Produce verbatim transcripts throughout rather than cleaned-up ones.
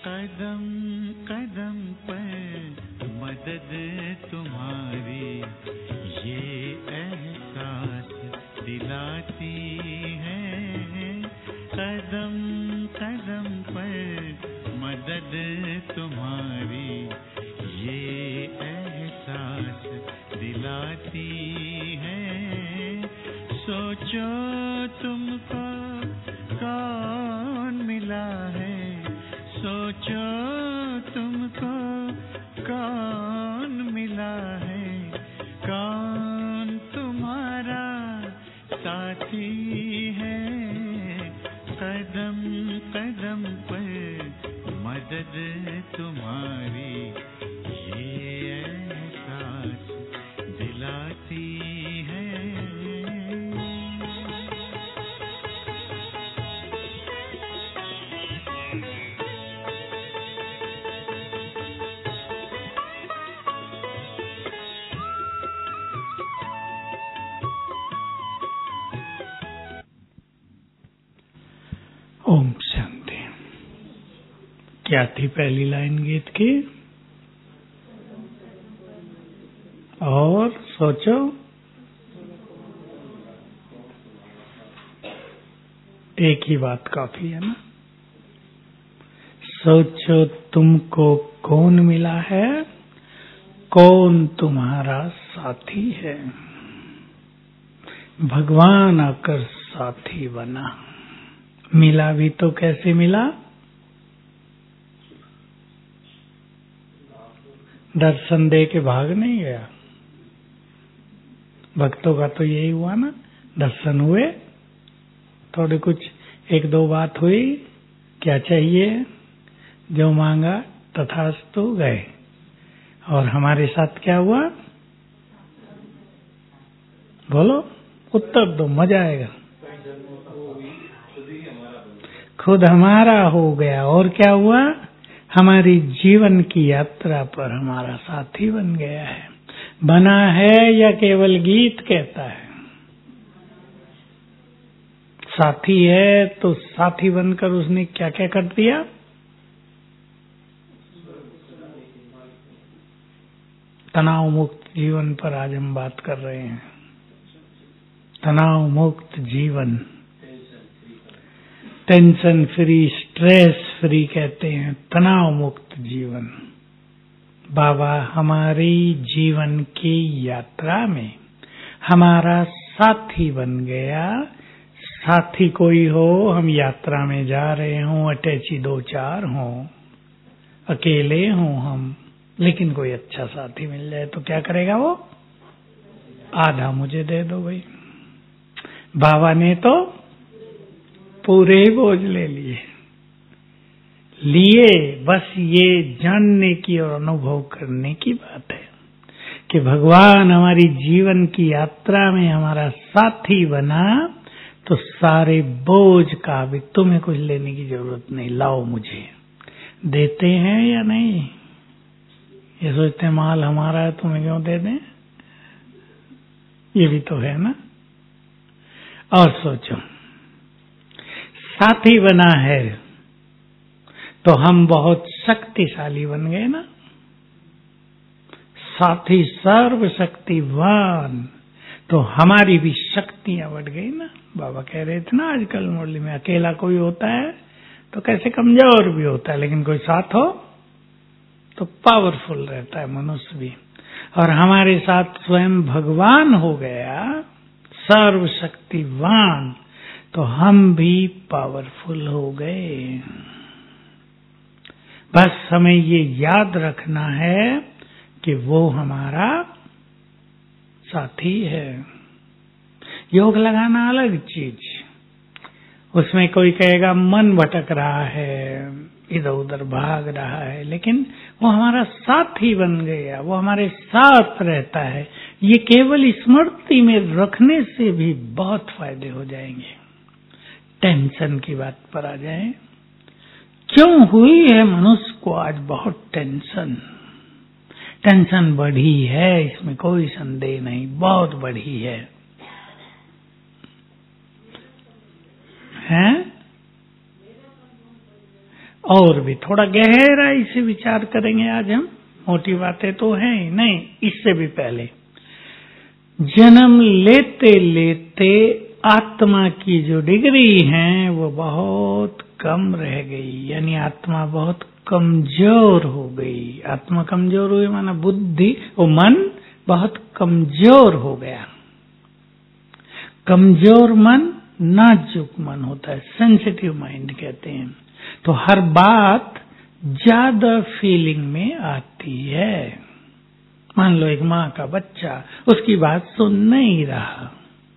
कदम कदम पर मदद तुम्हारी ये एहसास दिलाती है। कदम कदम पर मदद तुम्हारी ये एहसास दिलाती है। सोचो तुमको कौन मिला है, सोचो तुमको कौन मिला है, कौन तुम्हारा साथी है। कदम कदम पर मदद तुम्हारी ये एहसास दिलाती है। ओम शांति। क्या थी पहली लाइन गीत की? और सोचो, एक ही बात काफी है ना। सोचो तुमको कौन मिला है, कौन तुम्हारा साथी है। भगवान आकर साथी बना। मिला भी तो कैसे मिला? दर्शन दे के भाग नहीं गया। भक्तों का तो यही हुआ ना, दर्शन हुए, थोड़ी कुछ एक दो बात हुई, क्या चाहिए, जो मांगा तथास्तु, गए। और हमारे साथ क्या हुआ? बोलो, उत्तर दो, मजा आएगा। खुद हमारा हो गया। और क्या हुआ? हमारी जीवन की यात्रा पर हमारा साथी बन गया है। बना है या केवल गीत कहता है? साथी है तो साथी बनकर उसने क्या क्या कर दिया? तनाव मुक्त जीवन पर आज हम बात कर रहे हैं। तनाव मुक्त जीवन, टेंशन फ्री, स्ट्रेस फ्री कहते हैं, तनाव मुक्त जीवन। बाबा हमारी जीवन की यात्रा में हमारा साथी बन गया। साथी कोई हो, हम यात्रा में जा रहे हों, अटैची दो चार हों, अकेले हों हम, लेकिन कोई अच्छा साथी मिल जाए तो क्या करेगा वो? आधा मुझे दे दो भाई। बाबा ने तो पूरे ही बोझ ले लिए लिए बस ये जानने की और अनुभव करने की बात है कि भगवान हमारी जीवन की यात्रा में हमारा साथी बना, तो सारे बोझ का भी तुम्हें कुछ लेने की जरूरत नहीं, लाओ मुझे। देते हैं या नहीं? ये सोचते हैं माल हमारा है, तुम्हें क्यों दे दें? ये भी तो है ना। और सोचो, साथी बना है तो हम बहुत शक्तिशाली बन गए ना। साथी सर्वशक्तिवान, तो हमारी भी शक्तियां बढ़ गई ना। बाबा कह रहे थे ना आजकल मुरली में, अकेला कोई होता है तो कैसे कमजोर भी होता है, लेकिन कोई साथ हो तो पावरफुल रहता है मनुष्य भी। और हमारे साथ स्वयं भगवान हो गया, सर्वशक्तिवान, तो हम भी पावरफुल हो गए। बस हमें ये याद रखना है कि वो हमारा साथी है। योग लगाना अलग चीज, उसमें कोई कहेगा मन भटक रहा है, इधर उधर भाग रहा है, लेकिन वो हमारा साथी बन गया, वो हमारे साथ रहता है। ये केवल स्मृति में रखने से भी बहुत फायदे हो जाएंगे। टेंशन की बात पर आ जाए, क्यों हुई है मनुष्य को आज बहुत टेंशन? टेंशन बढ़ी है, इसमें कोई संदेह नहीं, बहुत बढ़ी है। हैं? और भी थोड़ा गहराई से विचार करेंगे आज हम। मोटी बातें तो हैं ही नहीं, इससे भी पहले जन्म लेते लेते आत्मा की जो डिग्री है वो बहुत कम रह गई, यानी आत्मा बहुत कमजोर हो गई। आत्मा कमजोर हुई माना बुद्धि, वो मन बहुत कमजोर हो गया। कमजोर मन नाजुक मन होता है, सेंसिटिव माइंड कहते हैं। तो हर बात ज्यादा फीलिंग में आती है। मान लो एक माँ का बच्चा उसकी बात सुन नहीं रहा,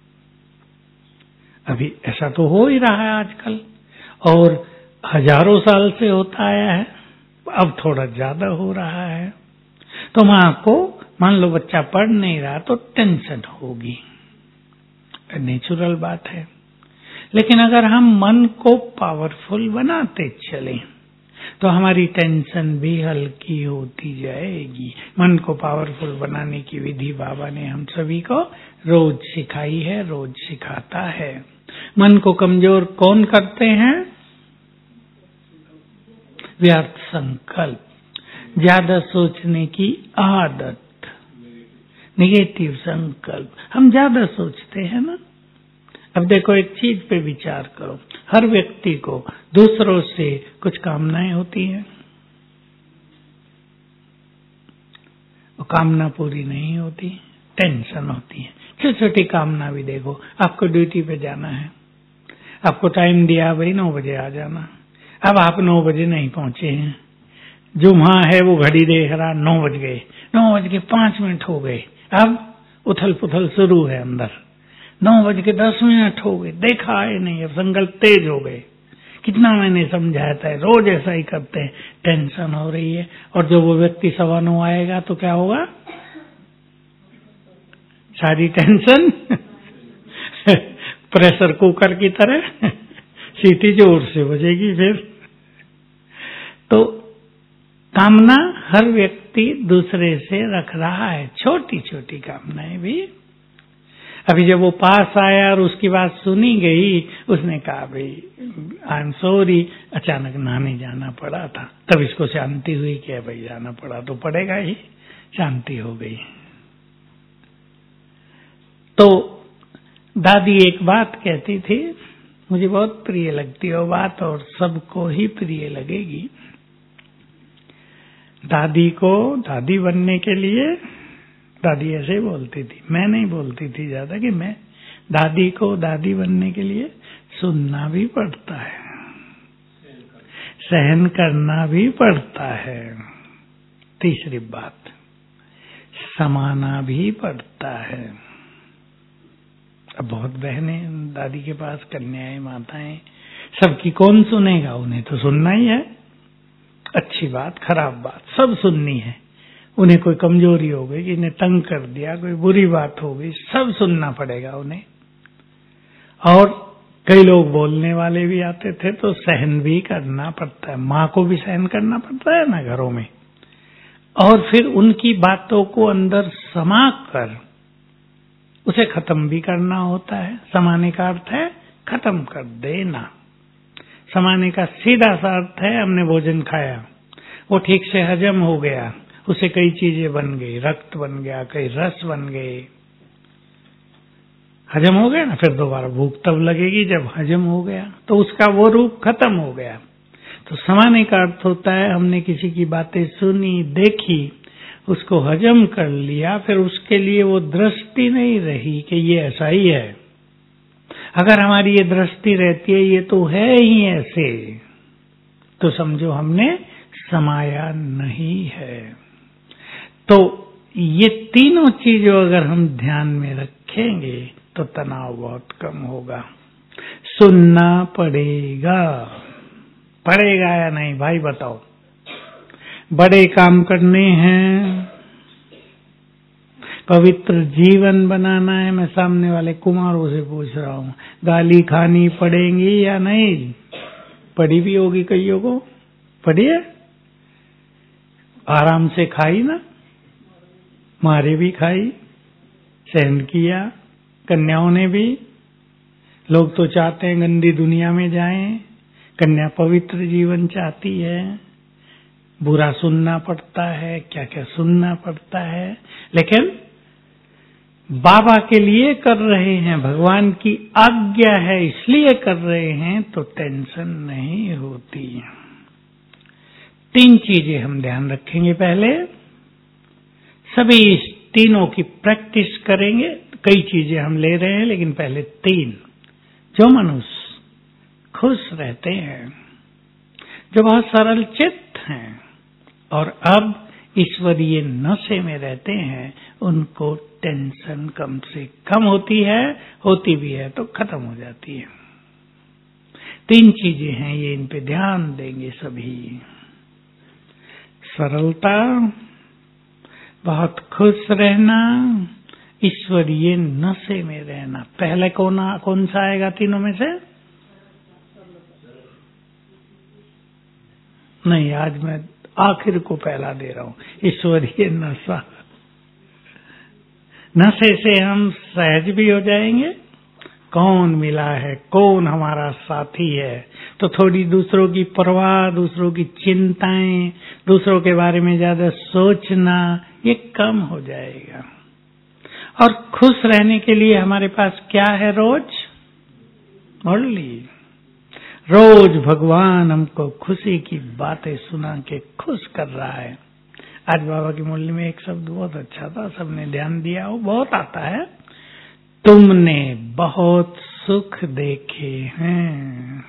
अभी ऐसा तो हो ही रहा है आजकल, और हजारों साल से होता आया है, अब थोड़ा ज्यादा हो रहा है। तो माँ को मान लो बच्चा पढ़ नहीं रहा तो टेंशन होगी, नेचुरल बात है। लेकिन अगर हम मन को पावरफुल बनाते चलें तो हमारी टेंशन भी हल्की होती जाएगी। मन को पावरफुल बनाने की विधि बाबा ने हम सभी को रोज सिखाई है, रोज सिखाता है। मन को कमजोर कौन करते हैं? व्यर्थ संकल्प, ज्यादा सोचने की आदत, नेगेटिव संकल्प। हम ज्यादा सोचते हैं ना। अब देखो एक चीज पे विचार करो, हर व्यक्ति को दूसरों से कुछ कामनाएं होती हैं, वो कामना पूरी नहीं होती, टेंशन होती है। छोटी छोटी कामना भी देखो, आपको ड्यूटी पे जाना है, आपको टाइम दिया भाई नौ बजे आ जाना, अब आप नौ बजे नहीं पहुंचे हैं, जो वहां है वो घड़ी देख रहा, नौ बज गए, नौ बज के पांच मिनट हो गए, अब उथल पुथल शुरू है अंदर, नौ बज के दस मिनट हो गए, देखा है नहीं, अब संकल्प तेज हो गए। कितना मैंने समझाया था, रोज ऐसा ही करते हैं, टेंशन हो रही है। और जब वो व्यक्ति सवा नौ आएगा तो क्या होगा? सारी टेंशन प्रेशर कुकर की तरह सीटी जोर से बजेगी फिर। तो कामना हर व्यक्ति दूसरे से रख रहा है, छोटी छोटी कामनाएं भी। अभी जब वो पास आया और उसकी बात सुनी गई, उसने कहा भाई आई एम सॉरी, अचानक नहाने जाना पड़ा था, तब इसको शांति हुई कि भाई जाना पड़ा तो पड़ेगा ही, शांति हो गई। तो दादी एक बात कहती थी, मुझे बहुत प्रिय लगती है वो बात और सबको ही प्रिय लगेगी। दादी को दादी बनने के लिए, दादी ऐसे बोलती थी, मैं नहीं बोलती थी ज्यादा, कि मैं दादी को दादी बनने के लिए सुनना भी पड़ता है, सहन करना भी पड़ता है। तीसरी बात, समाना भी पड़ता है। अब बहुत बहनें दादी के पास, कन्याएं, माताएं, सबकी कौन सुनेगा? उन्हें तो सुनना ही है, अच्छी बात खराब बात सब सुननी है। उन्हें कोई कमजोरी हो गई, कि इन्हें तंग कर दिया, कोई बुरी बात हो गई, सब सुनना पड़ेगा उन्हें। और कई लोग बोलने वाले भी आते थे तो सहन भी करना पड़ता है, माँ को भी सहन करना पड़ता है ना घरों में। और फिर उनकी बातों को अंदर समा कर उसे खत्म भी करना होता है। समाने का अर्थ है खत्म कर देना। समाने का सीधा सा अर्थ है हमने भोजन खाया, वो ठीक से हजम हो गया, उसे कई चीजें बन गई, रक्त बन गया, कई रस बन गए, हजम हो गया ना, फिर दोबारा भूख तब लगेगी जब हजम हो गया, तो उसका वो रूप खत्म हो गया। तो समाने का अर्थ होता है हमने किसी की बातें सुनी, देखी, उसको हजम कर लिया, फिर उसके लिए वो दृष्टि नहीं रही कि ये ऐसा ही है। अगर हमारी ये दृष्टि रहती है ये तो है ही ऐसे, तो समझो हमने समाया नहीं है। तो ये तीनों चीजों अगर हम ध्यान में रखेंगे तो तनाव बहुत कम होगा। सुनना पड़ेगा, पड़ेगा या नहीं भाई बताओ? बड़े काम करने हैं, पवित्र जीवन बनाना है। मैं सामने वाले कुमारों से पूछ रहा हूँ, गाली खानी पड़ेगी या नहीं? पड़ी भी होगी कईयों को, पड़ी है, आराम से खाई ना, मारे भी खाई, सहन किया, कन्याओं ने भी। लोग तो चाहते हैं गंदी दुनिया में जाएं, कन्या पवित्र जीवन चाहती है, बुरा सुनना पड़ता है, क्या क्या सुनना पड़ता है, लेकिन बाबा के लिए कर रहे हैं, भगवान की आज्ञा है इसलिए कर रहे हैं, तो टेंशन नहीं होती। तीन चीजें हम ध्यान रखेंगे। पहले सभी इस तीनों की प्रैक्टिस करेंगे। कई चीजें हम ले रहे हैं, लेकिन पहले तीन। जो मनुष्य खुश रहते हैं, जो बहुत सरल चित्त हैं और अब ईश्वरीय नशे में रहते हैं, उनको टेंशन कम से कम होती है, होती भी है तो खत्म हो जाती है। तीन चीजें हैं ये, इन पे ध्यान देंगे सभी। सरलता, बहुत खुश रहना, ईश्वरीय नशे में रहना। पहले कौन कौन सा आएगा तीनों में से? नहीं, आज मैं आखिर को पहला दे रहा हूं, ईश्वरीय नशा। नशे से हम सहज भी हो जाएंगे। कौन मिला है, कौन हमारा साथी है, तो थोड़ी दूसरों की परवाह, दूसरों की चिंताएं, दूसरों के बारे में ज्यादा सोचना, ये कम हो जाएगा। और खुश रहने के लिए हमारे पास क्या है? रोज मुरली। रोज भगवान हमको खुशी की बातें सुना के खुश कर रहा है। आज बाबा की मुरली में एक शब्द बहुत अच्छा था, सबने ध्यान दिया हो, बहुत आता है। तुमने बहुत सुख देखे हैं।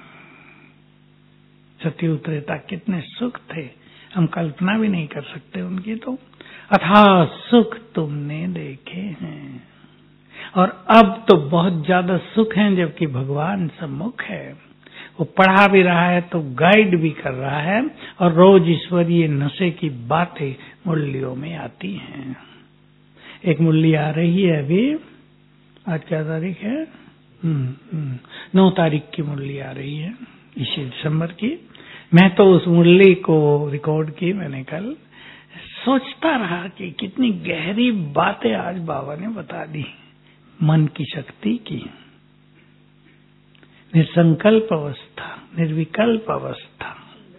सती त्रेता कितने सुख थे, हम कल्पना भी नहीं कर सकते उनकी। तो अथाह सुख तुमने देखे हैं, और अब तो बहुत ज्यादा सुख है, जबकि भगवान सम्मुख है। वो पढ़ा भी रहा है तो गाइड भी कर रहा है, और रोज ईश्वरीय नशे की बातें मुरलियों में आती हैं। एक मुरली आ रही है अभी, आज क्या तारीख है? हम्म, हम्म, नौ तारीख की मुरली आ रही है इसी दिसंबर की। मैं तो उस मुरली को रिकॉर्ड की मैंने कल, सोचता रहा कि कितनी गहरी बातें आज बाबा ने बता दी। मन की शक्ति की, निसंकल्प अवस्था, निर्विकल्प अवस्था,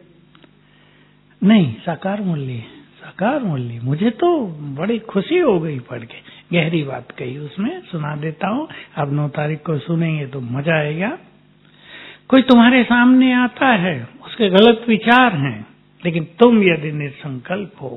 नहीं साकार मुरली, साकार मुरली। मुझे तो बड़ी खुशी हो गई पढ़ के, गहरी बात कही उसमें, सुना देता हूँ। अब नौ तारीख को सुनेंगे तो मजा आएगा। कोई तुम्हारे सामने आता है, उसके गलत विचार हैं, लेकिन तुम यदि निसंकल्प हो,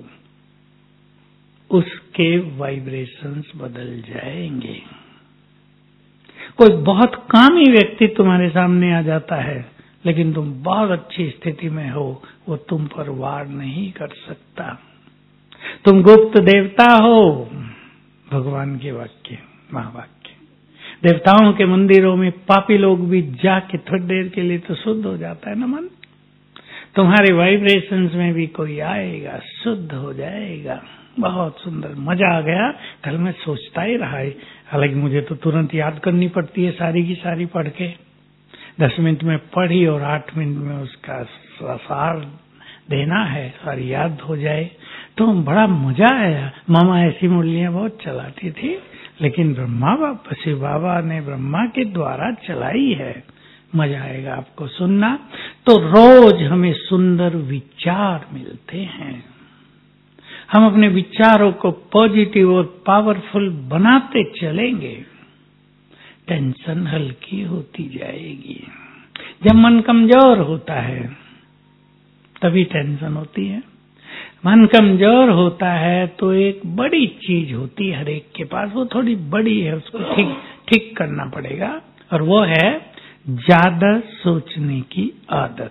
उसके वाइब्रेशंस बदल जाएंगे। कोई बहुत कामी व्यक्ति तुम्हारे सामने आ जाता है, लेकिन तुम बहुत अच्छी स्थिति में हो, वो तुम पर वार नहीं कर सकता। तुम गुप्त देवता हो, भगवान के वाक्य, महावाक्य। देवताओं के मंदिरों में पापी लोग भी जाके थोड़ी देर के लिए तो शुद्ध हो जाता है ना मन। तुम्हारे वाइब्रेशंस में भी कोई आएगा, शुद्ध हो जाएगा। बहुत सुंदर, मजा आ गया। कल मैं सोचता ही रहा है, हालांकि मुझे तो तुरंत याद करनी पड़ती है सारी की सारी पढ़ के। दस मिनट में पढ़ी और आठ मिनट में उसका सार देना है, सारी याद हो जाए, तो बड़ा मजा आया। मामा ऐसी मुरलियां बहुत चलाती थी, लेकिन ब्रह्मा बाबा, शिव बाबा ने ब्रह्मा के द्वारा चलाई है। मजा आएगा आपको सुनना। तो रोज हमें सुंदर विचार मिलते हैं। हम अपने विचारों को पॉजिटिव और पावरफुल बनाते चलेंगे, टेंशन हल्की होती जाएगी। जब मन कमजोर होता है तभी टेंशन होती है। मन कमजोर होता है तो एक बड़ी चीज होती है हर एक के पास, वो थोड़ी बड़ी है, उसको ठीक ठीक करना पड़ेगा, और वो है ज्यादा सोचने की आदत।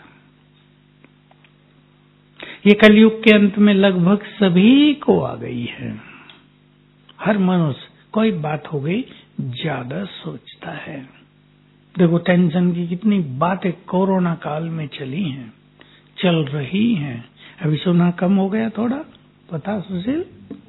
ये कलयुग के अंत में लगभग सभी को आ गई है। हर मनुष्य, कोई बात हो गई, ज्यादा सोचता है। देखो टेंशन की कितनी बातें कोरोना काल में चली हैं, चल रही हैं। अभी सुना कम हो गया थोड़ा, पता सुशील?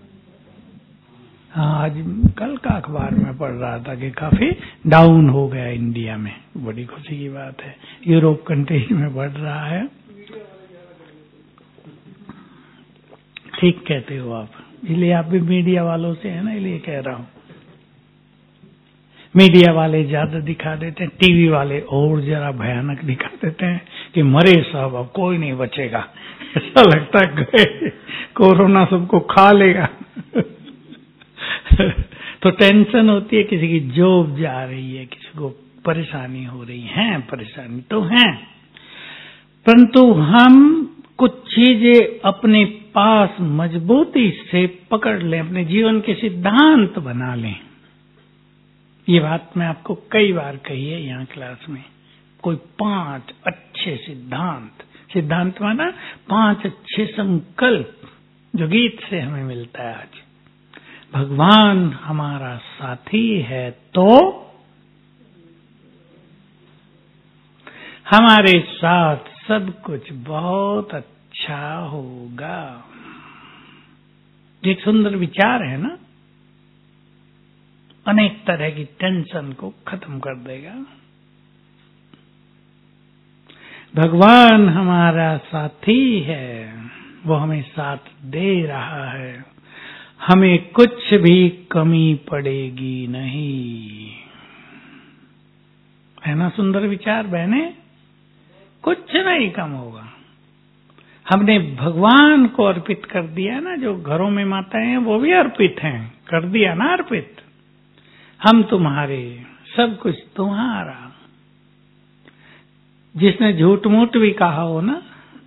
हाँ, आज कल का अखबार में पढ़ रहा था कि काफी डाउन हो गया इंडिया में। बड़ी खुशी की बात है। यूरोप कंट्री में बढ़ रहा है। ठीक कहते हो आप, इसलिए आप भी मीडिया वालों से है ना, इसलिए कह रहा हूं। मीडिया वाले ज्यादा दिखा देते हैं, टीवी वाले और जरा भयानक दिखा देते हैं कि मरे सब, अब कोई नहीं बचेगा। ऐसा लगता है गए, कोरोना सबको खा लेगा। तो टेंशन होती है, किसी की जॉब जा रही है, किसी को परेशानी हो रही है, परेशानी तो है, परंतु हम कुछ चीजें अपने पास मजबूती से पकड़ लें, अपने जीवन के सिद्धांत बना लें। ये बात मैं आपको कई बार कही है यहाँ क्लास में। कोई पांच अच्छे सिद्धांत, सिद्धांत माना पांच अच्छे संकल्प जो गीत से हमें मिलता है आज। भगवान हमारा साथी है तो हमारे साथ सब कुछ बहुत अच्छा होगा। एक सुंदर विचार है ना, अनेक तरह की टेंशन को खत्म कर देगा। भगवान हमारा साथी है, वो हमें साथ दे रहा है, हमें कुछ भी कमी पड़ेगी नहीं। है ना सुंदर विचार बहने? कुछ नहीं कम होगा। हमने भगवान को अर्पित कर दिया ना, जो घरों में माताएं हैं वो भी अर्पित हैं, कर दिया ना अर्पित। हम तुम्हारे, सब कुछ तुम्हारा। जिसने झूठ मूठ भी कहा हो ना,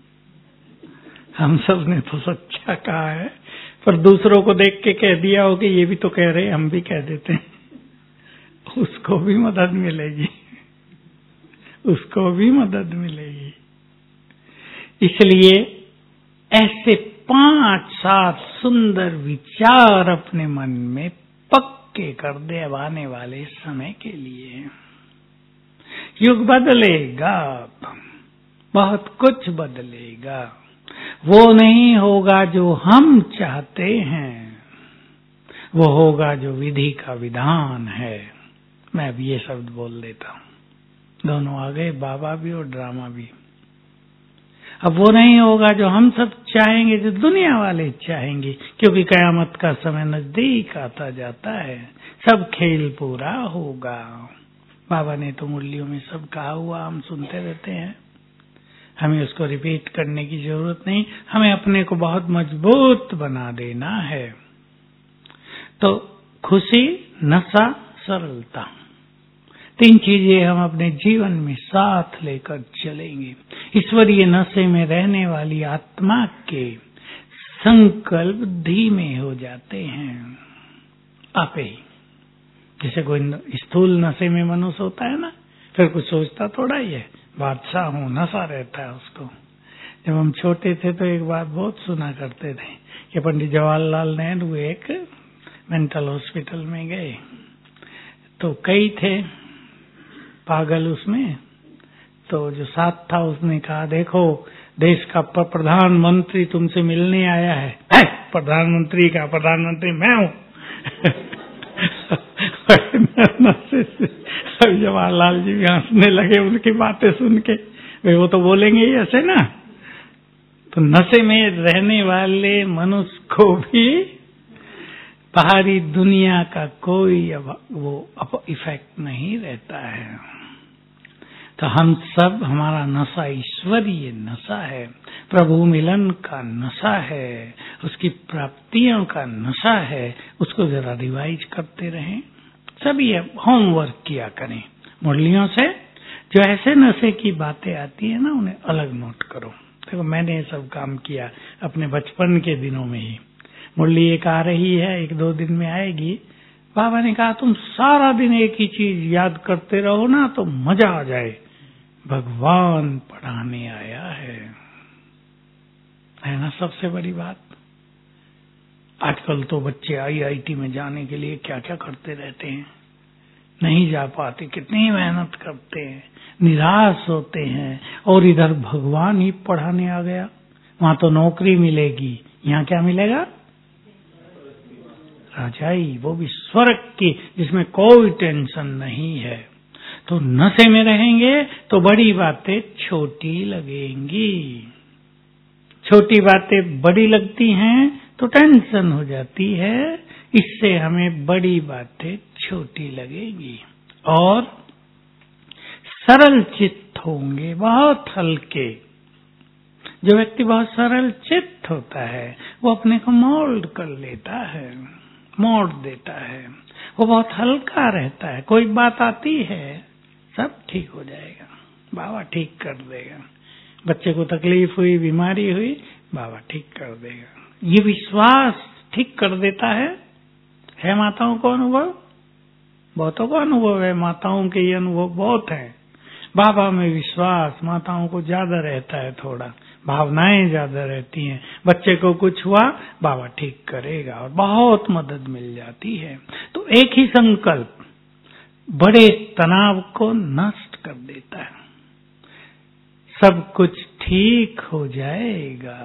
हम सब ने तो सच्चा कहा है, पर दूसरों को देख के कह दिया हो कि ये भी तो कह रहे, हम भी कह देते हैं, उसको भी मदद मिलेगी, उसको भी मदद मिलेगी। इसलिए ऐसे पांच सात सुंदर विचार अपने मन में पक्के कर दे अब आने वाले समय के लिए। युग बदलेगा, बहुत कुछ बदलेगा। वो नहीं होगा जो हम चाहते हैं, वो होगा जो विधि का विधान है। मैं अब ये शब्द बोल देता हूं, दोनों आ गए, बाबा भी और ड्रामा भी। अब वो नहीं होगा जो हम सब चाहेंगे, जो दुनिया वाले चाहेंगे, क्योंकि कयामत का समय नजदीक आता जाता है, सब खेल पूरा होगा। बाबा ने तो मुरलियों में सब कहा हुआ, हम सुनते रहते हैं, हमें उसको रिपीट करने की जरूरत नहीं। हमें अपने को बहुत मजबूत बना देना है। तो खुशी, नशा, सरलता, तीन चीजें हम अपने जीवन में साथ लेकर चलेंगे। ईश्वरीय नशे में रहने वाली आत्मा के संकल्प धीमे हो जाते हैं आपे ही। जैसे कोई स्थूल नशे में मनुष्य होता है ना, फिर कुछ सोचता थोड़ा ही है, बादशाह हूँ, नशा रहता है उसको। जब हम छोटे थे तो एक बात बहुत सुना करते थे कि पंडित जवाहरलाल नेहरू एक मेंटल हॉस्पिटल में गए, तो कई थे पागल उसमें। तो जो साथ था उसने कहा, देखो देश का प्रधानमंत्री तुमसे मिलने आया है। है प्रधानमंत्री का, प्रधानमंत्री मैं हूँ। जवाहरलाल जी भी हंसने लगे उनकी बातें सुन के, वे वो तो बोलेंगे ही ऐसे ना। तो नशे में रहने वाले मनुष्य को भी बाहरी दुनिया का कोई वो इफेक्ट नहीं रहता है। तो हम सब, हमारा नशा ईश्वरीय नशा है, प्रभु मिलन का नशा है, उसकी प्राप्तियों का नशा है। उसको जरा रिवाइज करते रहें, सभी होमवर्क किया करें मुरलियों से। जो ऐसे नशे की बातें आती है ना, उन्हें अलग नोट करो। देखो मैंने ये सब काम किया अपने बचपन के दिनों में ही। मुरली एक आ रही है, एक दो दिन में आएगी। बाबा ने कहा तुम सारा दिन एक ही चीज याद करते रहो ना तो मजा आ जाए। भगवान पढ़ाने आया है, है ना सबसे बड़ी बात। आजकल तो बच्चे आई आई टी में जाने के लिए क्या क्या करते रहते हैं, नहीं जा पाते, कितनी मेहनत करते हैं, निराश होते हैं, और इधर भगवान ही पढ़ाने आ गया। वहां तो नौकरी मिलेगी, यहाँ क्या मिलेगा? राजाई, वो भी स्वर्ग की, जिसमें कोई टेंशन नहीं है। तो नशे में रहेंगे तो बड़ी बातें छोटी लगेंगी, छोटी बातें बड़ी लगती हैं तो टेंशन हो जाती है। इससे हमें बड़ी बातें छोटी लगेगी। और सरल चित्त होंगे, बहुत हल्के। जो व्यक्ति बहुत सरल चित्त होता है वो अपने को मोल्ड कर लेता है, मोड़ देता है, वो बहुत हल्का रहता है। कोई बात आती है सब ठीक हो जाएगा, बाबा ठीक कर देगा। बच्चे को तकलीफ हुई, बीमारी हुई, बाबा ठीक कर देगा। ये विश्वास ठीक कर देता है। है माताओं को अनुभव, बहुतों को अनुभव है, माताओं के ये अनुभव बहुत है। बाबा में विश्वास माताओं को ज्यादा रहता है, थोड़ा भावनाएं ज्यादा रहती हैं। बच्चे को कुछ हुआ, बाबा ठीक करेगा, और बहुत मदद मिल जाती है। तो एक ही संकल्प बड़े तनाव को नष्ट कर देता है। सब कुछ ठीक हो जाएगा,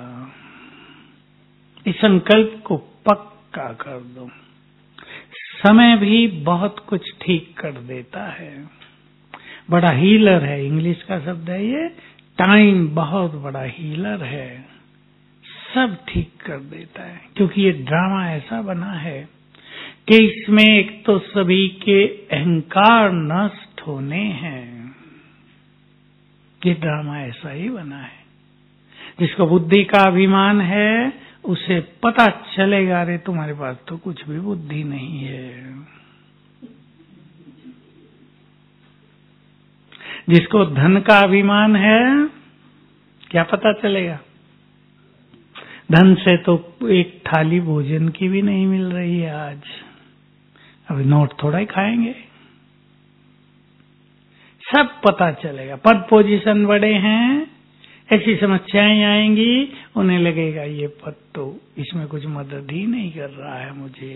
इस संकल्प को पक्का कर दो। समय भी बहुत कुछ ठीक कर देता है, बड़ा हीलर है। इंग्लिश का शब्द है ये, टाइम बहुत बड़ा हीलर है, सब ठीक कर देता है। क्योंकि ये ड्रामा ऐसा बना है कि इसमें एक तो सभी के अहंकार नष्ट होने हैं। ये ड्रामा ऐसा ही बना है। जिसको बुद्धि का अभिमान है उसे पता चलेगा, रे तुम्हारे पास तो कुछ भी बुद्धि नहीं है। जिसको धन का अभिमान है, क्या पता चलेगा? धन से तो एक थाली भोजन की भी नहीं मिल रही है आज। अभी नोट थोड़ा ही खाएंगे, सब पता चलेगा। पद पोजीशन बड़े हैं, ऐसी समस्याएं आएंगी, उन्हें लगेगा ये पद तो इसमें कुछ मदद ही नहीं कर रहा है मुझे।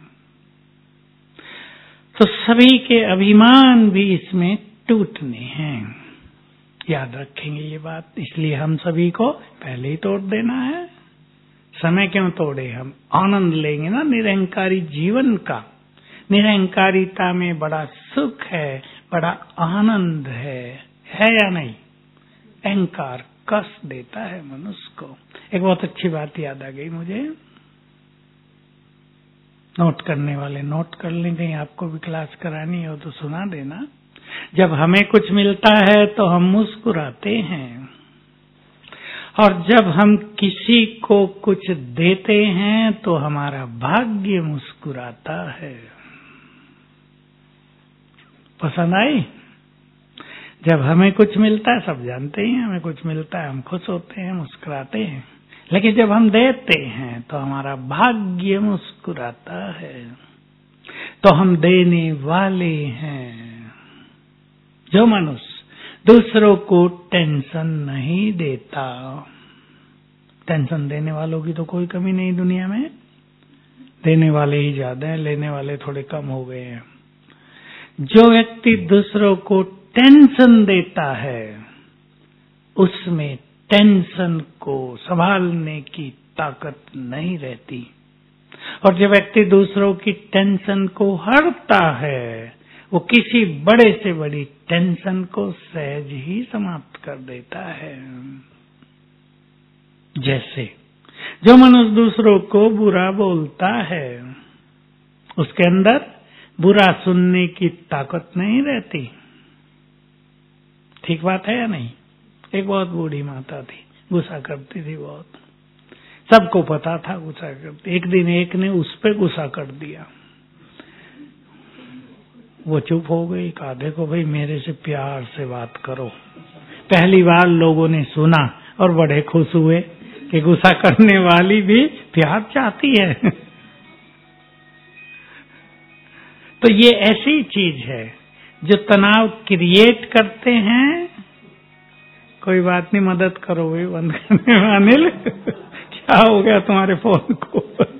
तो सभी के अभिमान भी इसमें टूटने हैं। याद रखेंगे ये बात। इसलिए हम सभी को पहले ही तोड़ देना है। समय क्यों तोड़े? हम आनंद लेंगे ना निरहंकारी जीवन का। निरहंकारिता में बड़ा सुख है, बड़ा आनंद है, है या नहीं? अहंकार कष्ट देता है मनुष्य को। एक बहुत अच्छी बात याद आ गई मुझे, नोट करने वाले नोट कर लें, कहीं आपको भी क्लास करानी हो तो सुना देना। जब हमें कुछ मिलता है तो हम मुस्कुराते हैं, और जब हम किसी को कुछ देते हैं तो हमारा भाग्य मुस्कुराता है। पसंद आई? जब हमें कुछ मिलता है, सब जानते ही हैं हमें कुछ मिलता है, हम खुश होते हैं, मुस्कुराते हैं। लेकिन जब हम देते हैं तो हमारा भाग्य मुस्कुराता है। तो हम देने वाले हैं। जो मनुष्य दूसरों को टेंशन नहीं देता, टेंशन देने वालों की तो कोई कमी नहीं दुनिया में, देने वाले ही ज्यादा हैं, लेने वाले थोड़े कम हो गए हैं। जो व्यक्ति दूसरों को टेंशन देता है उसमें टेंशन को संभालने की ताकत नहीं रहती, और जो व्यक्ति दूसरों की टेंशन को हरता है वो किसी बड़े से बड़ी टेंशन को सहज ही समाप्त कर देता है। जैसे जो मनुष्य दूसरों को बुरा बोलता है उसके अंदर बुरा सुनने की ताकत नहीं रहती। ठीक बात है या नहीं? एक बहुत बूढ़ी माता थी, गुस्सा करती थी बहुत, सबको पता था गुस्सा करती। एक दिन एक ने उस पे गुस्सा कर दिया, वो चुप हो गई। कहा देखो भाई, मेरे से प्यार से बात करो। पहली बार लोगों ने सुना और बड़े खुश हुए कि गुस्सा करने वाली भी प्यार चाहती है। तो ये ऐसी चीज है जो तनाव क्रिएट करते हैं। कोई बात नहीं, मदद करो भाई बंद करने में। अनिल क्या हो गया तुम्हारे फोन को?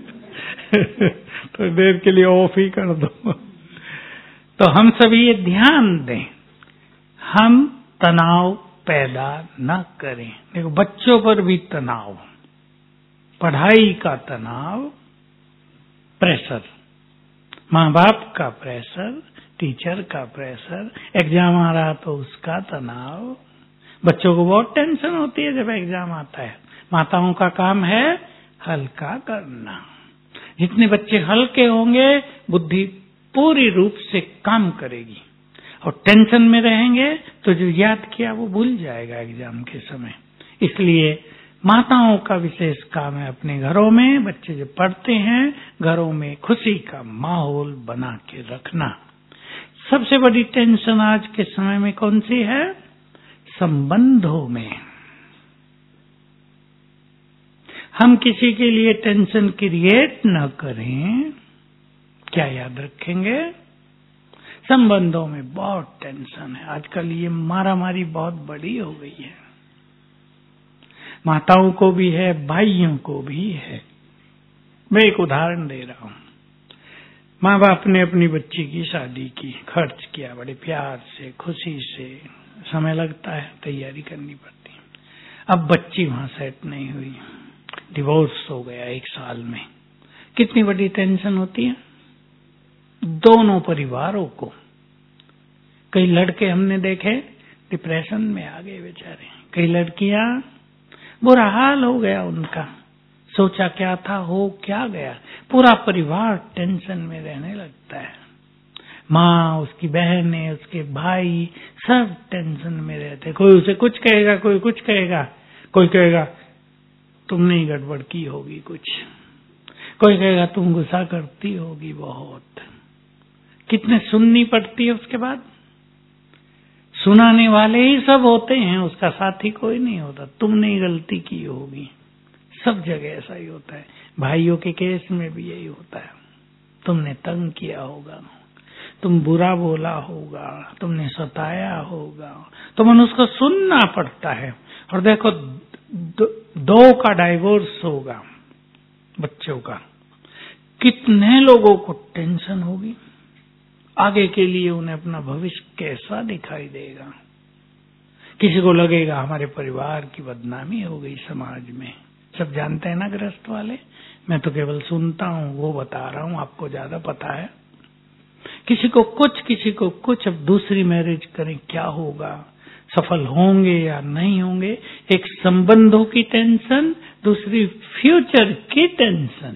तो देर के लिए ऑफ ही कर दो। तो हम सभी ये ध्यान दें, हम तनाव पैदा न करें। देखो बच्चों पर भी तनाव, पढ़ाई का तनाव, प्रेशर, माँ बाप का प्रेशर, टीचर का प्रेशर, एग्जाम आ रहा तो उसका तनाव। बच्चों को बहुत टेंशन होती है जब एग्जाम आता है। माताओं का काम है हल्का करना। जितने बच्चे हल्के होंगे बुद्धि पूरी रूप से काम करेगी। और टेंशन में रहेंगे तो जो याद किया वो भूल जाएगा एग्जाम के समय। इसलिए माताओं का विशेष काम है अपने घरों में बच्चे जब पढ़ते हैं घरों में खुशी का माहौल बना के रखना। सबसे बड़ी टेंशन आज के समय में कौन सी है? संबंधों में। हम किसी के लिए टेंशन क्रिएट न करें, क्या याद रखेंगे? संबंधों में बहुत टेंशन है आजकल। ये मारामारी बहुत बड़ी हो गई है, माताओं को भी है, भाइयों को भी है। मैं एक उदाहरण दे रहा हूं। माँ बाप ने अपनी बच्ची की शादी की, खर्च किया बड़े प्यार से, खुशी से, समय लगता है, तैयारी करनी पड़ती है। अब बच्ची वहां सेट नहीं हुई, डिवोर्स हो गया एक साल में। कितनी बड़ी टेंशन होती है दोनों परिवारों को। कई लड़के हमने देखे डिप्रेशन में आ गए बेचारे, कई लड़कियां बुरा हाल हो गया उनका, सोचा क्या था हो क्या गया। पूरा परिवार टेंशन में रहने लगता है। माँ, उसकी बहनें, उसके भाई सब टेंशन में रहते। कोई उसे कुछ कहेगा, कोई कुछ कहेगा, कोई कहेगा तुमने ही गड़बड़ की होगी कुछ, कोई कहेगा तुम गुस्सा करती होगी बहुत। कितने सुननी पड़ती है उसके बाद। सुनाने वाले ही सब होते हैं, उसका साथी कोई नहीं होता। तुमने ही गलती की होगी, सब जगह ऐसा ही होता है। भाइयों के केस में भी यही होता है। तुमने तंग किया होगा, तुम बुरा बोला होगा, तुमने सताया होगा, तो मनुष्य को सुनना पड़ता है। और देखो दो, दो का डाइवोर्स होगा बच्चों का, कितने लोगों को टेंशन होगी आगे के लिए, उन्हें अपना भविष्य कैसा दिखाई देगा। किसी को लगेगा हमारे परिवार की बदनामी हो गई समाज में। सब जानते हैं ना गृहस्थ वाले, मैं तो केवल सुनता हूँ, वो बता रहा हूँ, आपको ज्यादा पता है। किसी को कुछ, किसी को कुछ। अब दूसरी मैरिज करें क्या होगा, सफल होंगे या नहीं होंगे। एक संबंधों की टेंशन, दूसरी फ्यूचर की टेंशन।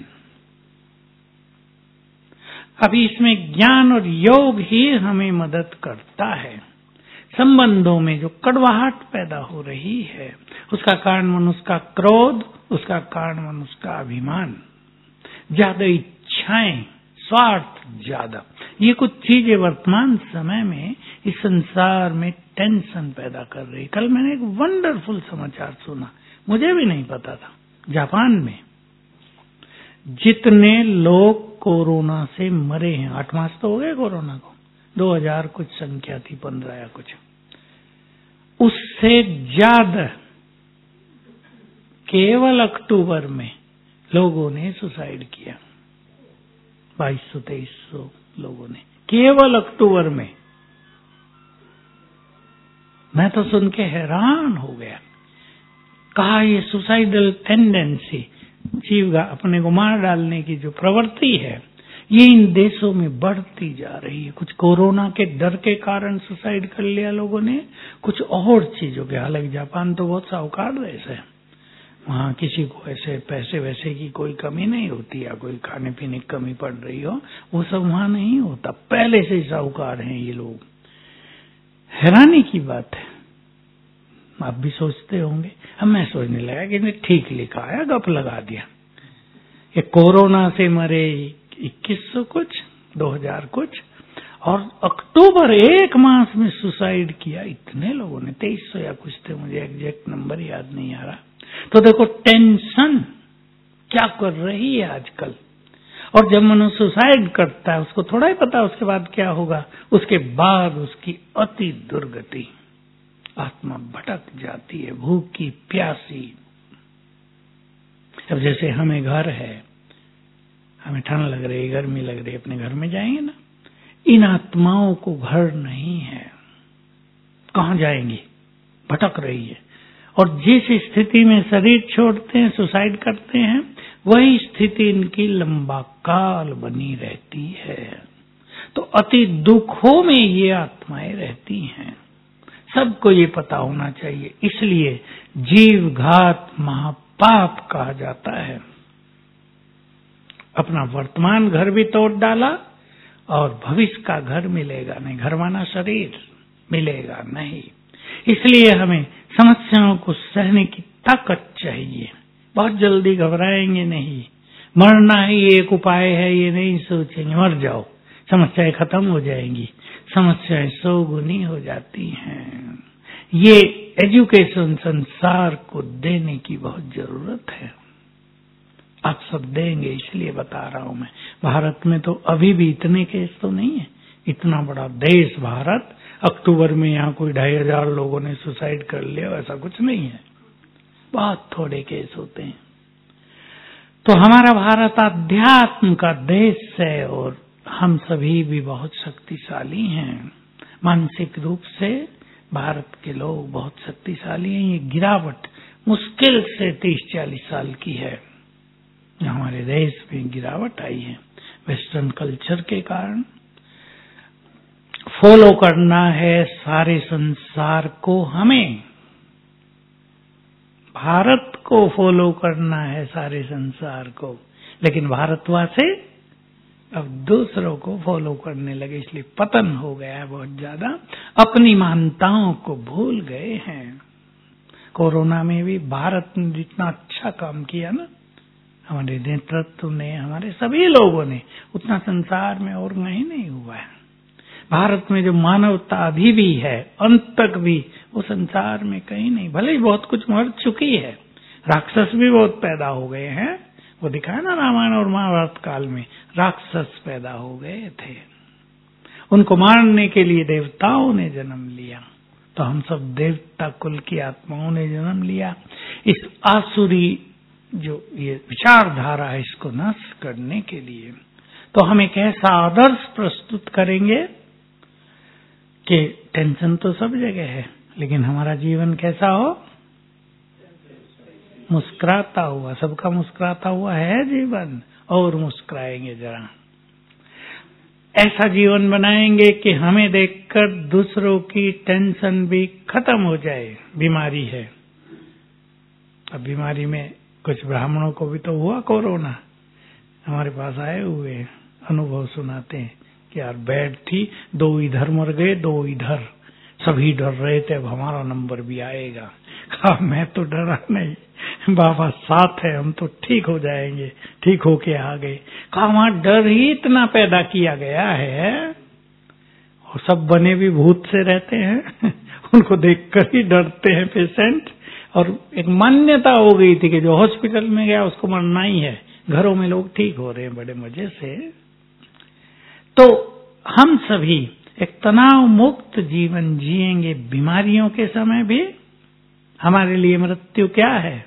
अभी इसमें ज्ञान और योग ही हमें मदद करता है। संबंधों में जो कड़वाहट पैदा हो रही है उसका कारण मनुष्य का क्रोध, उसका कारण मनुष्य का अभिमान, ज्यादा इच्छाएं, स्वार्थ ज्यादा। ये कुछ चीजें वर्तमान समय में इस संसार में टेंशन पैदा कर रही। कल मैंने एक वंडरफुल समाचार सुना, मुझे भी नहीं पता था। जापान में जितने लोग कोरोना से मरे हैं, आठ मास तो हो गए कोरोना को, दो हजार कुछ संख्या थी, पंद्रह या कुछ, उससे ज्यादा केवल अक्टूबर में लोगों ने सुसाइड किया। बाईस सौ तेईस सौ लोगों ने केवल अक्टूबर में। मैं तो सुन के हैरान हो गया। कहा ये सुसाइडल टेंडेंसी, जीव अपने को मार डालने की जो प्रवृत्ति है, ये इन देशों में बढ़ती जा रही है। कुछ कोरोना के डर के कारण सुसाइड कर लिया लोगों ने, कुछ और चीजों के। हालांकि जापान तो बहुत साहूकार देश है, वहाँ किसी को ऐसे पैसे वैसे की कोई कमी नहीं होती, या कोई खाने पीने की कमी पड़ रही हो, वो सब वहाँ नहीं होता। पहले से ही साहूकार हैं ये लोग। हैरानी की बात है, आप भी सोचते होंगे। अब मैं सोचने लगा कि ठीक लिखा है, गप लगा दिया। ये कोरोना से मरे इक्कीस सौ कुछ, दो हजार कुछ, और अक्टूबर एक मास में सुसाइड किया इतने लोगों ने, तेईस सौ या कुछ थे, मुझे एग्जैक्ट नंबर याद नहीं आ रहा। तो देखो टेंशन क्या कर रही है आजकल। और जब मनुष्य सुसाइड करता है उसको थोड़ा ही पता है उसके बाद क्या होगा। उसके बाद उसकी अति दुर्गति, आत्मा भटक जाती है, भूखी प्यासी। अब जैसे हमें घर है, हमें ठंड लग रही, गर्मी लग रही, अपने घर में जाएंगे ना, इन आत्माओं को घर नहीं है, कहां जाएंगी, भटक रही है। और जिस स्थिति में शरीर छोड़ते हैं, सुसाइड करते हैं, वही स्थिति इनकी लंबा काल बनी रहती है। तो अति दुखों में ये आत्माएं रहती हैं। सबको ये पता होना चाहिए। इसलिए जीव घात महापाप कहा जाता है। अपना वर्तमान घर भी तोड़ डाला और भविष्य का घर मिलेगा नहीं, घर माना शरीर मिलेगा नहीं। इसलिए हमें समस्याओं को सहने की ताकत चाहिए। बहुत जल्दी घबराएंगे नहीं, मरना ही एक उपाय है ये नहीं सोचेंगे मर जाओ समस्याएं खत्म हो जाएंगी। समस्याएं सौ गुनी हो जाती हैं। ये एजुकेशन संसार को देने की बहुत जरूरत है। आप सब देंगे इसलिए बता रहा हूं मैं। भारत में तो अभी भी इतने केस तो नहीं है, इतना बड़ा देश भारत। अक्टूबर में यहाँ कोई ढाई हजार लोगों ने सुसाइड कर लिया, ऐसा कुछ नहीं है, बहुत थोड़े केस होते हैं। तो हमारा भारत अध्यात्म का देश है और हम सभी भी बहुत शक्तिशाली हैं। मानसिक रूप से भारत के लोग बहुत शक्तिशाली हैं। ये गिरावट मुश्किल से तीस चालीस साल की है, हमारे देश में गिरावट आई है वेस्टर्न कल्चर के कारण। फॉलो करना है सारे संसार को, हमें भारत को फॉलो करना है सारे संसार को, लेकिन भारतवासी अब दूसरों को फॉलो करने लगे, इसलिए पतन हो गया है बहुत ज्यादा। अपनी मान्यताओं को भूल गए हैं। कोरोना में भी भारत ने जितना अच्छा काम किया ना, हमारे नेतृत्व ने, हमारे सभी लोगों ने, उतना संसार में और कहीं नहीं हुआ है। भारत में जो मानवता अभी भी है, अंत तक भी, वो संसार में कहीं नहीं। भले ही बहुत कुछ मर चुकी है, राक्षस भी बहुत पैदा हो गए हैं, वो दिखाया ना रामायण और महाभारत काल में, राक्षस पैदा हो गए थे, उनको मारने के लिए देवताओं ने जन्म लिया। तो हम सब देवता कुल की आत्माओं ने जन्म लिया। इस आसुरी जो ये विचारधारा है, इसको नष्ट करने के लिए तो हम एक ऐसा आदर्श प्रस्तुत करेंगे कि टेंशन तो सब जगह है, लेकिन हमारा जीवन कैसा हो, मुस्कुराता हुआ, सबका मुस्कुराता हुआ है जीवन, और मुस्कुराएंगे जरा। ऐसा जीवन बनाएंगे कि हमें देखकर दूसरों की टेंशन भी खत्म हो जाए। बीमारी है, अब बीमारी में कुछ ब्राह्मणों को भी तो हुआ कोरोना, हमारे पास आए हुए अनुभव सुनाते हैं कि यार बेड थी, दो इधर मर गए, दो इधर, सभी डर रहे थे अब हमारा नंबर भी आएगा। कहा मैं तो डरा नहीं, बाबा साथ है, हम तो ठीक हो जाएंगे। ठीक होके आ गए। कहा वहां डर ही इतना पैदा किया गया है, और सब बने भी भूत से रहते हैं उनको देखकर ही डरते हैं पेशेंट। और एक मान्यता हो गई थी कि जो हॉस्पिटल में गया उसको मरना ही है, घरों में लोग ठीक हो रहे हैं बड़े मजे से। तो हम सभी एक तनाव मुक्त जीवन जिएंगे बीमारियों के समय भी। हमारे लिए मृत्यु क्या है,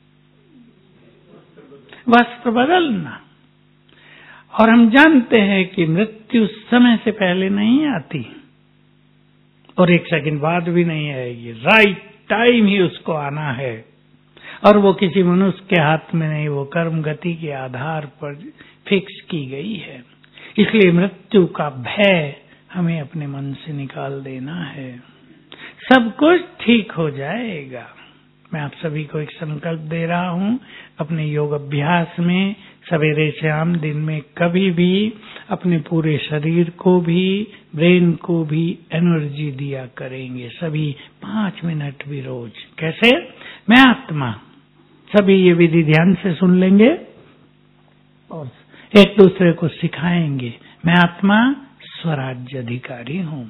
वस्त्र बदलना। और हम जानते हैं कि मृत्यु समय से पहले नहीं आती और एक सेकंड बाद भी नहीं आएगी, राइट टाइम ही उसको आना है, और वो किसी मनुष्य के हाथ में नहीं, वो कर्म गति के आधार पर फिक्स की गई है। इसलिए मृत्यु का भय हमें अपने मन से निकाल देना है, सब कुछ ठीक हो जाएगा। मैं आप सभी को एक संकल्प दे रहा हूं, अपने योग अभ्यास में सवेरे शाम दिन में कभी भी अपने पूरे शरीर को भी, ब्रेन को भी एनर्जी दिया करेंगे, सभी पांच मिनट भी रोज। कैसे? मैं आत्मा, सभी ये विधि ध्यान से सुन लेंगे और एक दूसरे को सिखाएंगे। मैं आत्मा स्वराज्य अधिकारी हूं।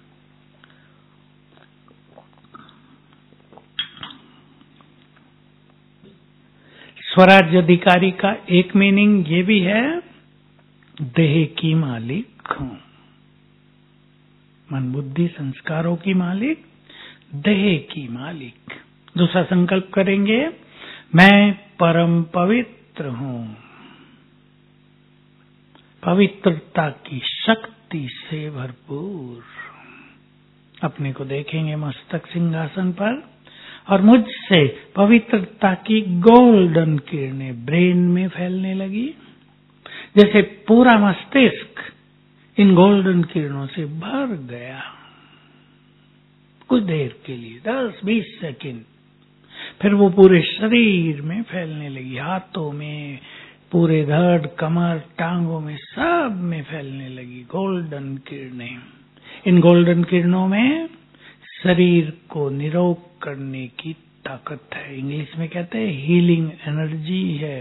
स्वराज्य अधिकारी का एक मीनिंग ये भी है, देह की मालिक हूं। मन बुद्धि संस्कारों की मालिक, देह की मालिक। दूसरा संकल्प करेंगे, मैं परम पवित्र हूं। पवित्रता की शक्ति से भरपूर अपने को देखेंगे मस्तक सिंहासन पर, और मुझसे पवित्रता की गोल्डन किरणें ब्रेन में फैलने लगी, जैसे पूरा मस्तिष्क इन गोल्डन किरणों से भर गया। कुछ देर के लिए, दस बीस सेकंड, फिर वो पूरे शरीर में फैलने लगी, हाथों में, पूरे धड़, कमर, टांगों में, सब में फैलने लगी गोल्डन किरणें। इन गोल्डन किरणों में शरीर को निरोग करने की ताकत है। इंग्लिश में कहते हैं हीलिंग एनर्जी है।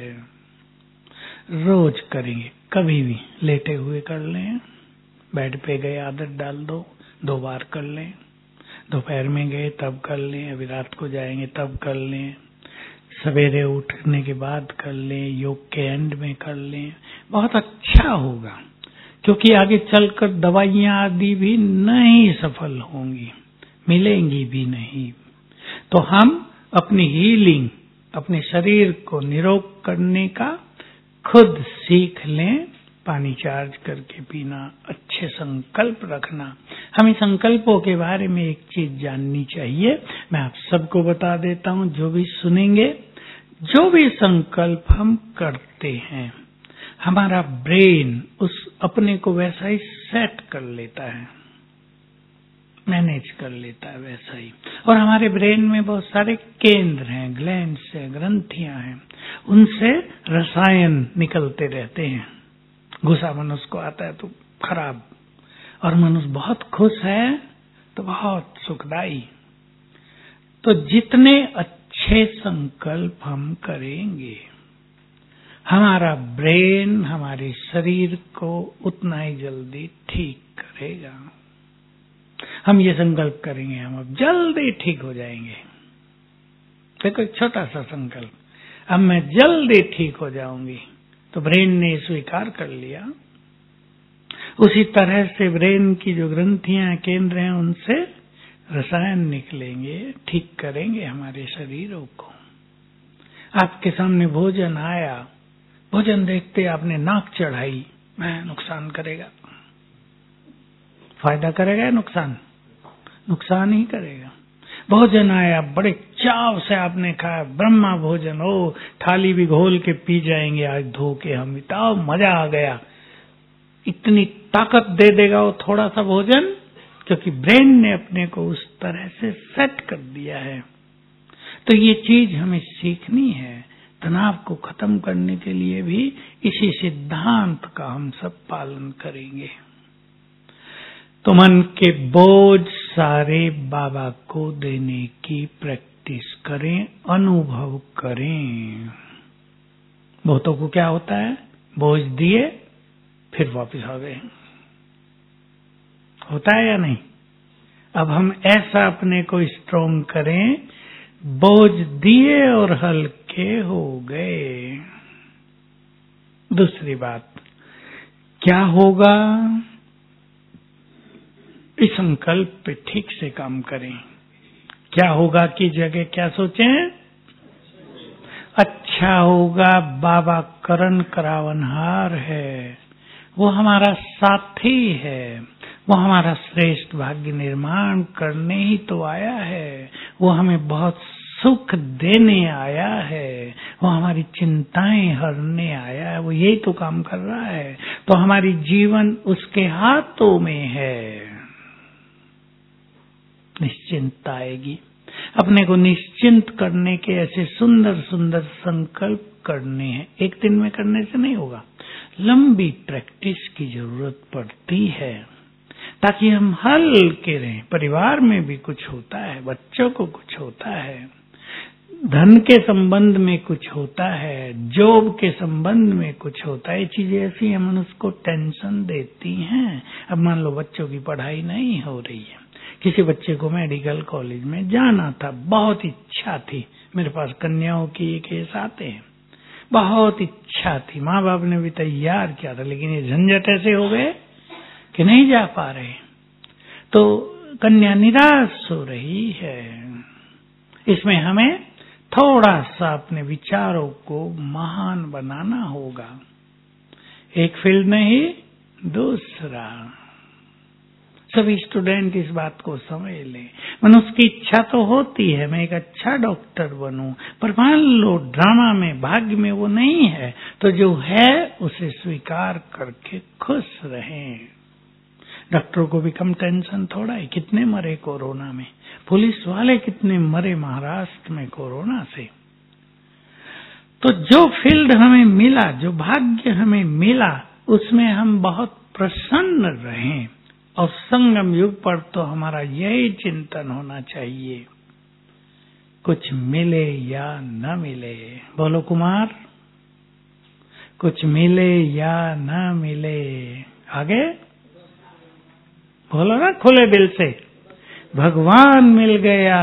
रोज करेंगे, कभी भी लेटे हुए कर लें, बेड पे गए आदत डाल दो, दो बार कर लें, दोपहर में गए तब कर लें, अभी रात को जाएंगे तब कर लें, सवेरे उठने के बाद कर लें, योग के एंड में कर लें, बहुत अच्छा होगा। क्योंकि आगे चलकर दवाइयां आदि भी नहीं सफल होंगी, मिलेंगी भी नहीं। तो हम अपनी हीलिंग, अपने शरीर को निरोग करने का खुद सीख लें। पानी चार्ज करके पीना, अच्छे संकल्प रखना। हमें संकल्पों के बारे में एक चीज जाननी चाहिए, मैं आप सबको बता देता हूं, जो भी सुनेंगे। जो भी संकल्प हम करते हैं, हमारा ब्रेन उस अपने को वैसा ही सेट कर लेता है, मैनेज कर लेता है वैसा ही। और हमारे ब्रेन में बहुत सारे केंद्र हैं, ग्लैंड्स हैं, ग्रंथियां हैं, उनसे रसायन निकलते रहते हैं। गुस्सा मनुष्य को आता है तो खराब, और मनुष्य बहुत खुश है तो बहुत सुखदाई। तो जितने अच्छे संकल्प हम करेंगे, हमारा ब्रेन हमारे शरीर को उतना ही जल्दी ठीक करेगा। हम ये संकल्प करेंगे, हम अब जल्दी ठीक हो जाएंगे। देखो एक छोटा सा संकल्प, अब मैं जल्दी ठीक हो जाऊंगी, तो ब्रेन ने स्वीकार कर लिया। उसी तरह से ब्रेन की जो ग्रंथियां, केंद्र हैं, उनसे रसायन निकलेंगे, ठीक करेंगे हमारे शरीरों को। आपके सामने भोजन आया, भोजन देखते आपने नाक चढ़ाई, मैं नुकसान करेगा, फायदा करेगा या नुकसान? नुकसान ही करेगा। भोजन आया, बड़े चाव से आपने खाया, ब्रह्मा भोजन, ओ थाली भी घोल के पी जाएंगे आज धो के हम, इतना मजा आ गया। इतनी ताकत दे देगा वो थोड़ा सा भोजन, क्योंकि ब्रेन ने अपने को उस तरह से सेट कर दिया है। तो ये चीज हमें सीखनी है। तनाव को खत्म करने के लिए भी इसी सिद्धांत का हम सब पालन करेंगे। तो मन के बोझ सारे बाबा को देने की प्रैक्टिस करें, अनुभव करें। बहुतों को क्या होता है, बोझ दिए फिर वापस आ गए, होता है या नहीं? अब हम ऐसा अपने को स्ट्रोंग करें, बोझ दिए और हल्के हो गए। दूसरी बात क्या होगा, इस संकल्प पे ठीक से काम करें। क्या होगा की जगह क्या सोचें? अच्छा होगा। बाबा करण करावनहार है, वो हमारा साथी है, वो हमारा श्रेष्ठ भाग्य निर्माण करने ही तो आया है। वो हमें बहुत सुख देने आया है, वो हमारी चिंताएं हरने आया है, वो यही तो काम कर रहा है। तो हमारी जीवन उसके हाथों में है। निश्चिंत आएगी। अपने को निश्चिंत करने के ऐसे सुंदर सुंदर संकल्प करने हैं। एक दिन में करने से नहीं होगा, लंबी प्रैक्टिस की जरूरत पड़ती है, ताकि हम हल्के रहें। परिवार में भी कुछ होता है, बच्चों को कुछ होता है, धन के संबंध में कुछ होता है, जॉब के संबंध में कुछ होता है। ये चीजें ऐसी हैं, मनुष्य को टेंशन देती हैं। अब मान लो बच्चों की पढ़ाई नहीं हो रही है, किसी बच्चे को मेडिकल कॉलेज में जाना था, बहुत इच्छा थी। मेरे पास कन्याओं की ये केस आते हैं, बहुत इच्छा थी, माँ बाप ने भी तैयार किया था, लेकिन ये झंझट ऐसे हो गए कि नहीं जा पा रहे। तो कन्या निराश हो रही है। इसमें हमें थोड़ा सा अपने विचारों को महान बनाना होगा। एक फील्ड नहीं, दूसरा। सभी स्टूडेंट इस बात को समझ लें। मनुष्य की इच्छा तो होती है, मैं एक अच्छा डॉक्टर बनूं, पर मान लो ड्रामा में, भाग्य में वो नहीं है, तो जो है उसे स्वीकार करके खुश रहें। डॉक्टरों को भी कम टेंशन थोड़ा है। कितने मरे कोरोना में, पुलिस वाले कितने मरे महाराष्ट्र में कोरोना से। तो जो फील्ड हमें मिला, जो भाग्य हमें मिला, उसमें हम बहुत प्रसन्न रहें। और संगम युग पर तो हमारा यही चिंतन होना चाहिए, कुछ मिले या न मिले। बोलो कुमार, कुछ मिले या न मिले। आगे बोलो ना खुले दिल से, भगवान मिल गया।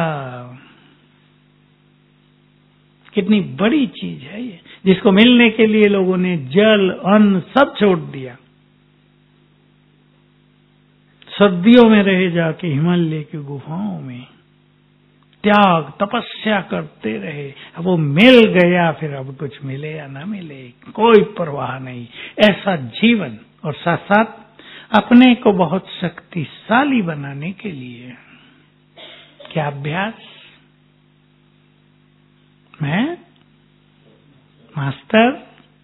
कितनी बड़ी चीज है ये, जिसको मिलने के लिए लोगों ने जल अन्न सब छोड़ दिया, सर्दियों में रहे जाके हिमालय की गुफाओं में त्याग तपस्या करते रहे। अब वो मिल गया, फिर अब कुछ मिले या ना मिले कोई परवाह नहीं। ऐसा जीवन, और साथ साथ अपने को बहुत शक्तिशाली बनाने के लिए क्या अभ्यास? मैं मास्टर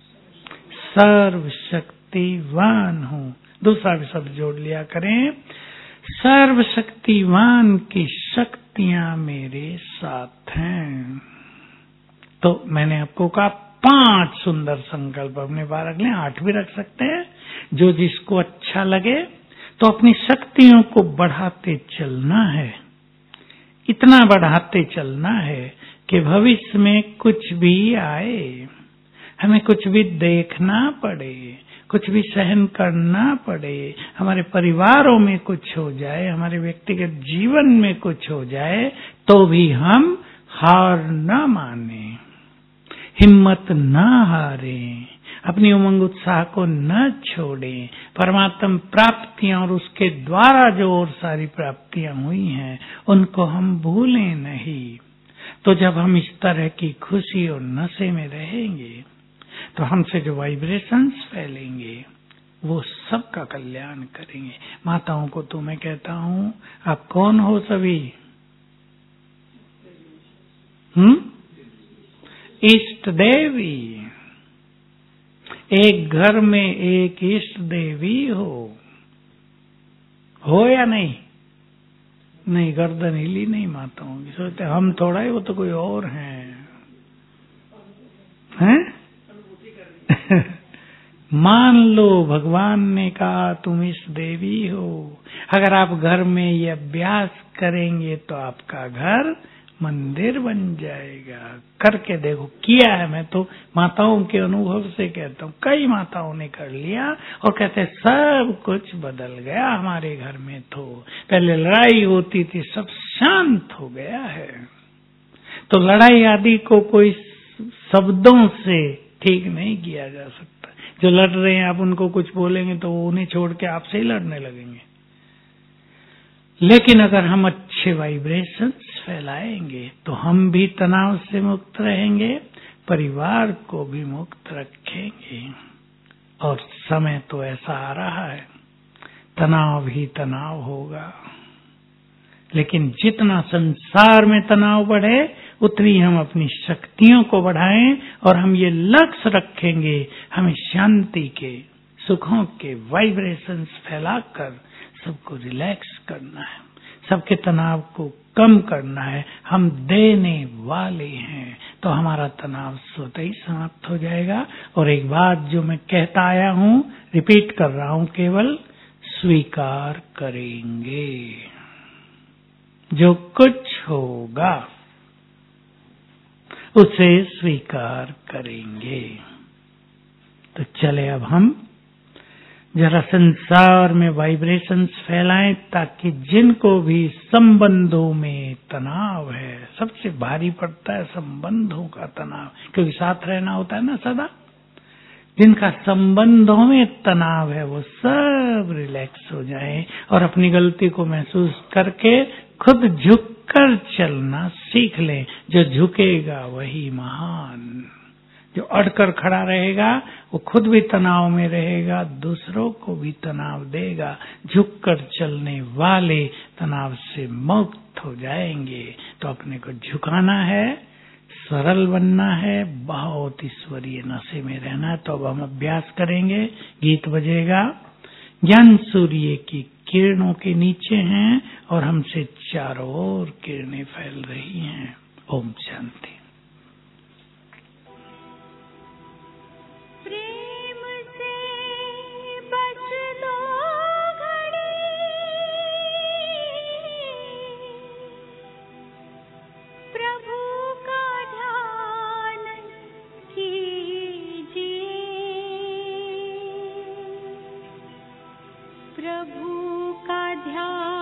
सर्वशक्तिवान हूं। दूसरा भी शब्द जोड़ लिया करें, सर्वशक्तिवान की शक्तियां मेरे साथ हैं। तो मैंने आपको कहा पांच सुंदर संकल्प अपने पास रख लें, आठ भी रख सकते हैं, जो जिसको अच्छा लगे। तो अपनी शक्तियों को बढ़ाते चलना है, इतना बढ़ाते चलना है कि भविष्य में कुछ भी आए, हमें कुछ भी देखना पड़े, कुछ भी सहन करना पड़े, हमारे परिवारों में कुछ हो जाए, हमारे व्यक्तिगत जीवन में कुछ हो जाए, तो भी हम हार न माने, हिम्मत न हारें, अपनी उमंग उत्साह को न छोड़ें। परमात्म प्राप्तियां और उसके द्वारा जो और सारी प्राप्तियां हुई हैं, उनको हम भूलें नहीं। तो जब हम इस तरह की खुशी और नशे में रहेंगे, तो हमसे जो वाइब्रेशंस फैलेंगे वो सबका कल्याण करेंगे। माताओं को तो मैं कहता हूं, आप कौन हो सभी? हम्म इष्ट देवी। एक घर में एक इष्ट देवी हो हो या नहीं? नहीं, गर्दन हिली नहीं माताओं की। सोचते हम थोड़ा ही, वो तो कोई और हैं हैं? मान लो भगवान ने कहा तुम इस देवी हो। अगर आप घर में ये अभ्यास करेंगे तो आपका घर मंदिर बन जाएगा। करके देखो, किया है। मैं तो माताओं के अनुभव से कहता हूँ, कई माताओं ने कर लिया और कहते सब कुछ बदल गया हमारे घर में। तो पहले लड़ाई होती थी, सब शांत हो गया है। तो लड़ाई आदि को कोई शब्दों से ठीक नहीं किया जा सकता। जो लड़ रहे हैं आप उनको कुछ बोलेंगे तो वो उन्हें छोड़ के आपसे ही लड़ने लगेंगे। लेकिन अगर हम अच्छे वाइब्रेशंस फैलाएंगे तो हम भी तनाव से मुक्त रहेंगे, परिवार को भी मुक्त रखेंगे। और समय तो ऐसा आ रहा है, तनाव ही तनाव होगा। लेकिन जितना संसार में तनाव बढ़े, उतनी हम अपनी शक्तियों को बढ़ाएं। और हम ये लक्ष्य रखेंगे, हमें शांति के, सुखों के वाइब्रेशंस फैलाकर सबको रिलैक्स करना है, सबके तनाव को कम करना है। हम देने वाले हैं तो हमारा तनाव स्वतः ही समाप्त हो जाएगा। और एक बात जो मैं कहता आया हूं, रिपीट कर रहा हूं, केवल स्वीकार करेंगे। जो कुछ होगा उसे स्वीकार करेंगे। तो चले अब हम जरा संसार में वाइब्रेशंस फैलाएं, ताकि जिनको भी संबंधों में तनाव है, सबसे भारी पड़ता है संबंधों का तनाव, क्योंकि साथ रहना होता है ना सदा। जिनका संबंधों में तनाव है वो सब रिलैक्स हो जाएं और अपनी गलती को महसूस करके खुद झुककर चलना सीख लें। जो झुकेगा वही महान। जो अड़कर खड़ा रहेगा वो खुद भी तनाव में रहेगा, दूसरों को भी तनाव देगा। झुककर चलने वाले तनाव से मुक्त हो जाएंगे। तो अपने को झुकाना है, सरल बनना है, बहुत ईश्वरीय नशे में रहना है। तो अब हम अभ्यास करेंगे। गीत बजेगा। ज्ञान सूर्य की किरणों के नीचे हैं और हमसे चारों ओर किरणें फैल रही हैं। ओम शांति। प्रभु का ध्यान